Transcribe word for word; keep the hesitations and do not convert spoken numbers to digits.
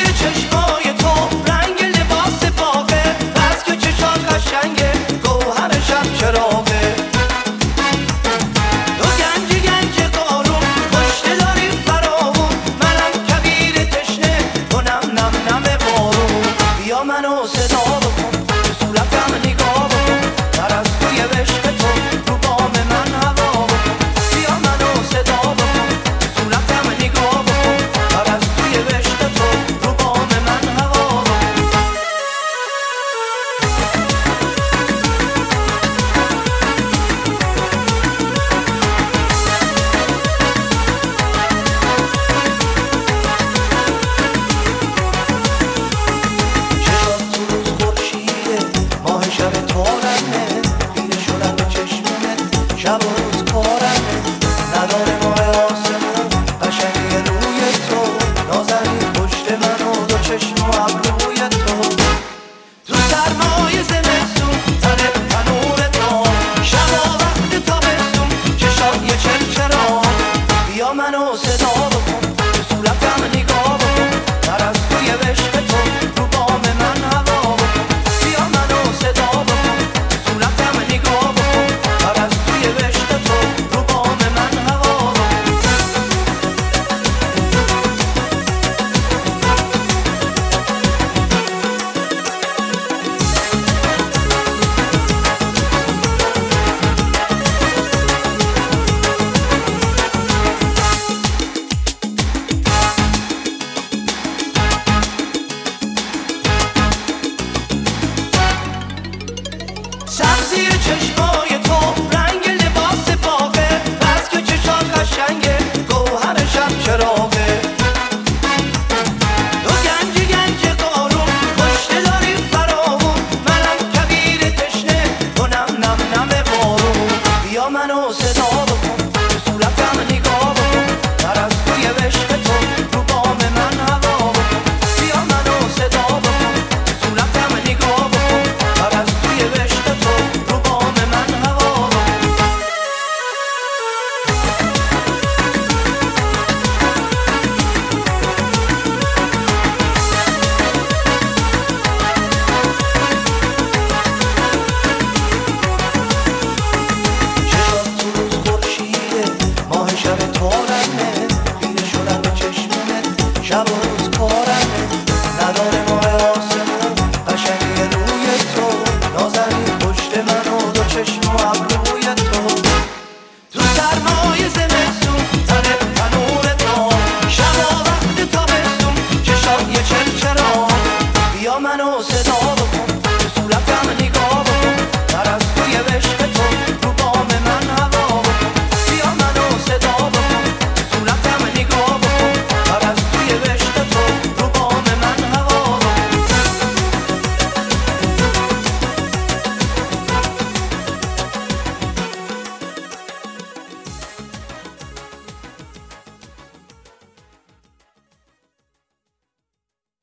چشمای تو رنگ لباس باغه، بس که چشات قشنگه گوهر شب چراغه. تو گنج گنج قارون خوشته داری فراوون، منم کبیر تشنه تو نم نم نم بارون. بیا منو صدا بکن تو صورتم نگاه بکن، پرستوی عشق تو رو بام من هوا بکن. بیا منو صدا بکن تو صورتم نگاه بکن، پرستوی عشق تو رو بام من هوا بکن. چشات تو روز خورشیده، ماه شب تارمه، خیره شدم به چشمت شب و روز کارمه. نداره ماه آسمون قشنگی روی تو، نازنین پشت من و دو چشم و ابروی تو. تو سرمای زمستون تنت تنور تو، شبا وقت تابستون چشات یه چرچرا. بیا منو صدا بکن